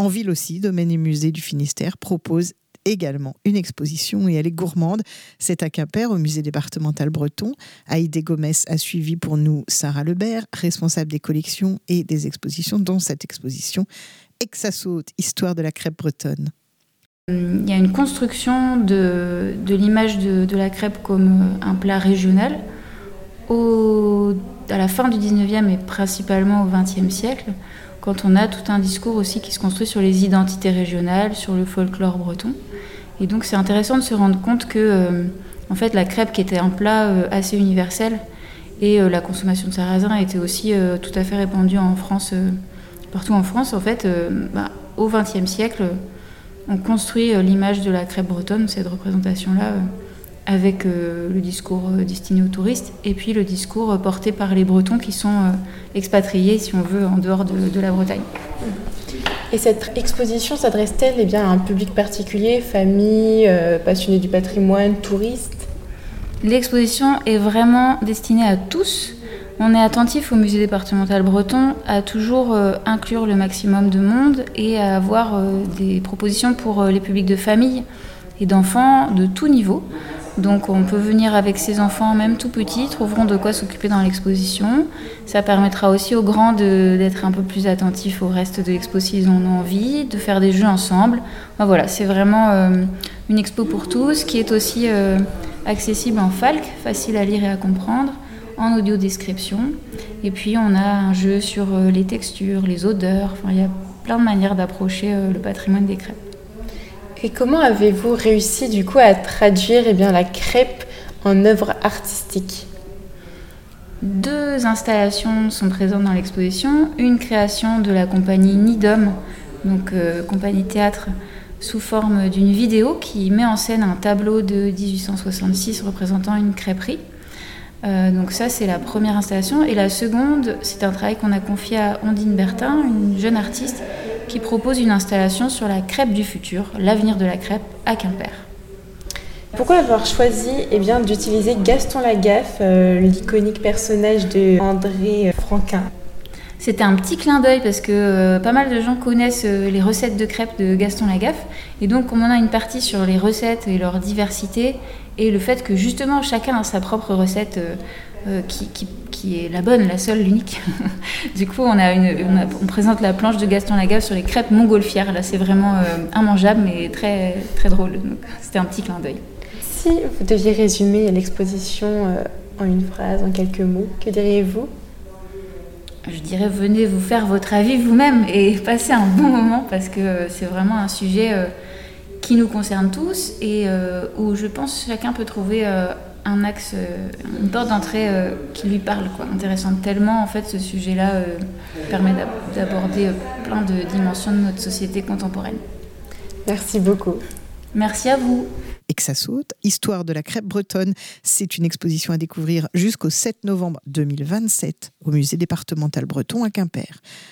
En ville aussi, Domaines et Musées du Finistère propose également une exposition et elle est gourmande. C'est à Quimper, au musée départemental breton. Haïdé Gomez a suivi pour nous Sarah Lebert, responsable des collections et des expositions, dont cette exposition Exasaute, histoire de la crêpe bretonne. Il y a une construction de l'image de la crêpe comme un plat régional à la fin du 19e et principalement au 20e siècle, quand on a tout un discours aussi qui se construit sur les identités régionales, sur le folklore breton. Et donc c'est intéressant de se rendre compte que en fait, la crêpe, qui était un plat assez universel, et la consommation de sarrasin était aussi tout à fait répandue en France, partout en France, en fait, au XXe siècle, on construit l'image de la crêpe bretonne, cette représentation-là, avec le discours destiné aux touristes, et puis le discours porté par les Bretons qui sont expatriés, si on veut, en dehors de la Bretagne. Et cette exposition s'adresse-t-elle à un public particulier, famille, passionnés du patrimoine, touristes ? L'exposition est vraiment destinée à tous. On est attentif au musée départemental breton à toujours inclure le maximum de monde et à avoir des propositions pour les publics de famille et d'enfants de tout niveau. Donc on peut venir avec ses enfants, même tout petits, trouveront de quoi s'occuper dans l'exposition. Ça permettra aussi aux grands d'être un peu plus attentifs au reste de l'expo s'ils en ont envie, de faire des jeux ensemble. Enfin, voilà, c'est vraiment une expo pour tous qui est aussi accessible en FALC, facile à lire et à comprendre, en audio-description. Et puis on a un jeu sur les textures, les odeurs. Enfin, il y a plein de manières d'approcher le patrimoine des crêpes. Et comment avez-vous réussi du coup à traduire la crêpe en œuvre artistique ? 2 installations sont présentes dans l'exposition. Une création de la compagnie Nidom, donc compagnie théâtre, sous forme d'une vidéo qui met en scène un tableau de 1866 représentant une crêperie. Donc ça, c'est la première installation. Et la seconde, c'est un travail qu'on a confié à Ondine Bertin, une jeune artiste, qui propose une installation sur la crêpe du futur, l'avenir de la crêpe à Quimper. Pourquoi avoir choisi d'utiliser Gaston Lagaffe, l'iconique personnage de André Franquin ? C'était un petit clin d'œil parce que pas mal de gens connaissent les recettes de crêpes de Gaston Lagaffe. Et donc, comme on a une partie sur les recettes et leur diversité, et le fait que justement chacun a sa propre recette qui est la bonne, la seule, l'unique. Du coup, on présente la planche de Gaston Lagaffe sur les crêpes montgolfières. Là, c'est vraiment immangeable, mais très, très drôle. Donc, c'était un petit clin d'œil. Si vous deviez résumer l'exposition en une phrase, en quelques mots, que diriez-vous ? Je dirais, venez vous faire votre avis vous-même et passer un bon moment parce que c'est vraiment un sujet qui nous concerne tous et où je pense chacun peut trouver un axe, une porte d'entrée qui lui parle, intéressante tellement. En fait, ce sujet-là permet d'aborder plein de dimensions de notre société contemporaine. Merci beaucoup. Merci à vous. Exasaute, histoire de la crêpe bretonne. C'est une exposition à découvrir jusqu'au 7 novembre 2027 au musée départemental breton à Quimper.